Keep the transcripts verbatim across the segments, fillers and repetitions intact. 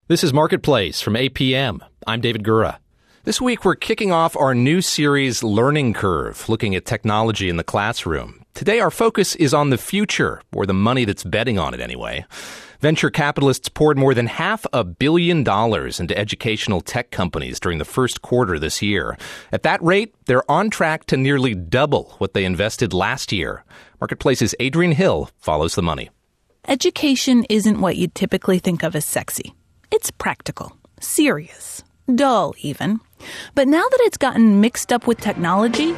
This is Marketplace from A P M. I'm David Gura. This week, we're kicking off our new series, Learning Curve, looking at technology in the classroom. Today, our focus is on the future, or the money that's betting on it anyway. Venture capitalists poured more than half a billion dollars into educational tech companies during the first quarter this year. At that rate, they're on track to nearly double what they invested last year. Marketplace's Adrian Hill follows the money. Education isn't what you'd typically think of as sexy. It's practical, serious, dull even. But now that it's gotten mixed up with technology,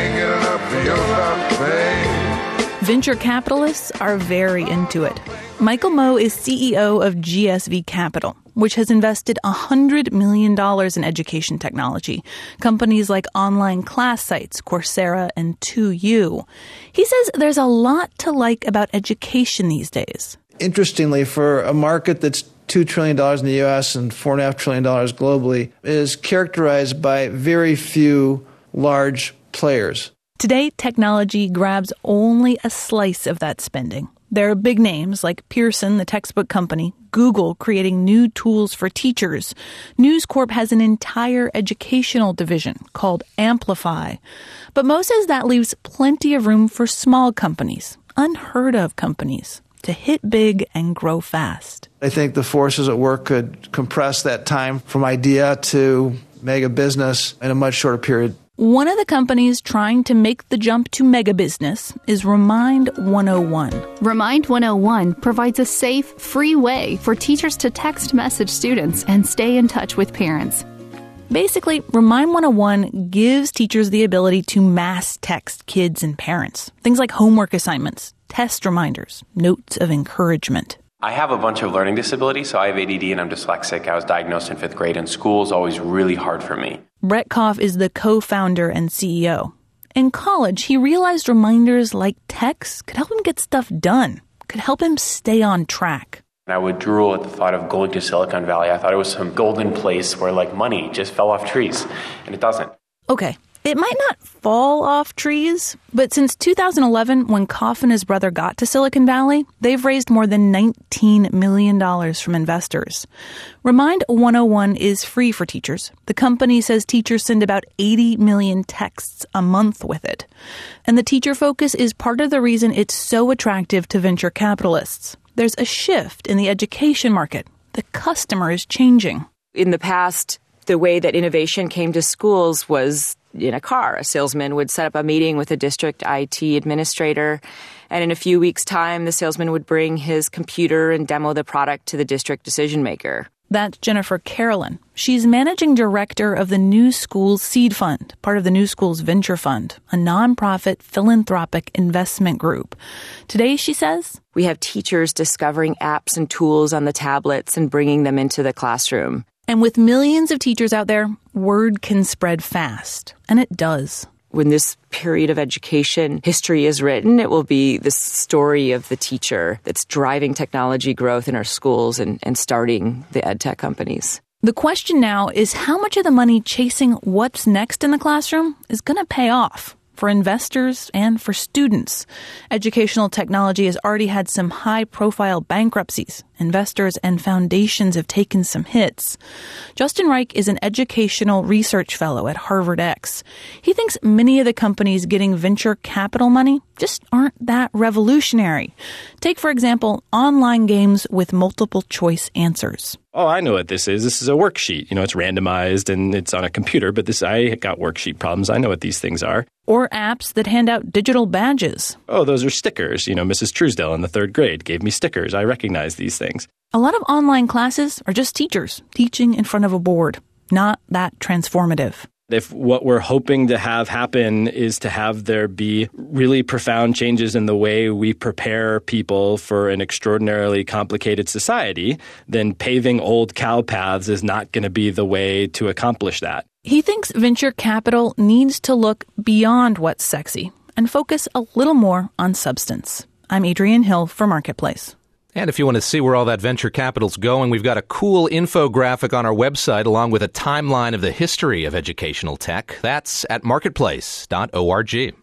venture capitalists are very into it. Michael Moe is C E O of G S V Capital, which has invested one hundred million dollars in education technology, companies like online class sites, Coursera and two U. He says there's a lot to like about education these days. Interestingly, for a market that's two trillion dollars in the U S and four point five trillion dollars globally, is characterized by very few large players. Today, technology grabs only a slice of that spending. There are big names like Pearson, the textbook company, Google creating new tools for teachers. News Corp has an entire educational division called Amplify. But Mo says that leaves plenty of room for small companies, unheard of companies, to hit big and grow fast. I think the forces at work could compress that time from idea to mega business in a much shorter period. One of the companies trying to make the jump to mega business is Remind one oh one. Remind one oh one provides a safe, free way for teachers to text message students and stay in touch with parents. Basically, Remind one oh one gives teachers the ability to mass text kids and parents. Things like homework assignments, test reminders, notes of encouragement. I have a bunch of learning disabilities, so I have A D D and I'm dyslexic. I was diagnosed in fifth grade, and school is always really hard for me. Brett Koff is the co-founder and C E O. In college, he realized reminders like texts could help him get stuff done, could help him stay on track. I would drool at the thought of going to Silicon Valley. I thought it was some golden place where like money just fell off trees, and it doesn't. Okay, it might not fall off trees, but since two thousand eleven, when Koff and his brother got to Silicon Valley, they've raised more than nineteen million dollars from investors. Remind one oh one is free for teachers. The company says teachers send about eighty million texts a month with it. And the teacher focus is part of the reason it's so attractive to venture capitalists. There's a shift in the education market. The customer is changing. In the past, the way that innovation came to schools was in a car. A salesman would set up a meeting with a district I T administrator, and in a few weeks' time, the salesman would bring his computer and demo the product to the district decision maker. That's Jennifer Carolyn. She's managing director of the New Schools Seed Fund, part of the New Schools Venture Fund, a nonprofit philanthropic investment group. Today, she says, we have teachers discovering apps and tools on the tablets and bringing them into the classroom. And with millions of teachers out there, word can spread fast. And it does. When this period of education history is written, it will be the story of the teacher that's driving technology growth in our schools and, and starting the ed tech companies. The question now is how much of the money chasing what's next in the classroom is going to pay off for investors and for students. Educational technology has already had some high-profile bankruptcies. Investors and foundations have taken some hits. Justin Reich is an educational research fellow at Harvard X. He thinks many of the companies getting venture capital money just aren't that revolutionary. Take, for example, online games with multiple choice answers. Oh, I know what this is. This is a worksheet. You know, it's randomized and it's on a computer, but this I got worksheet problems. I know what these things are. Or apps that hand out digital badges. Oh, those are stickers. You know, Missus Truesdale in the third grade gave me stickers. I recognize these things. A lot of online classes are just teachers teaching in front of a board. Not that transformative. If what we're hoping to have happen is to have there be really profound changes in the way we prepare people for an extraordinarily complicated society, then paving old cow paths is not going to be the way to accomplish that. He thinks venture capital needs to look beyond what's sexy and focus a little more on substance. I'm Adrian Hill for Marketplace. And if you want to see where all that venture capital's going, we've got a cool infographic on our website along with a timeline of the history of educational tech. That's at marketplace dot org.